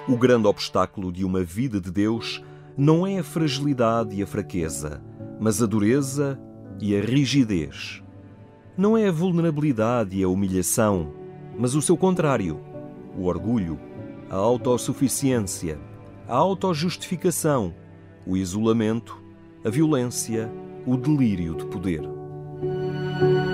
O grande obstáculo de uma vida de Deus não é a fragilidade e a fraqueza, mas a dureza e a rigidez. Não é a vulnerabilidade e a humilhação, mas o seu contrário, o orgulho, a autossuficiência, a autojustificação, o isolamento, a violência, o delírio de poder.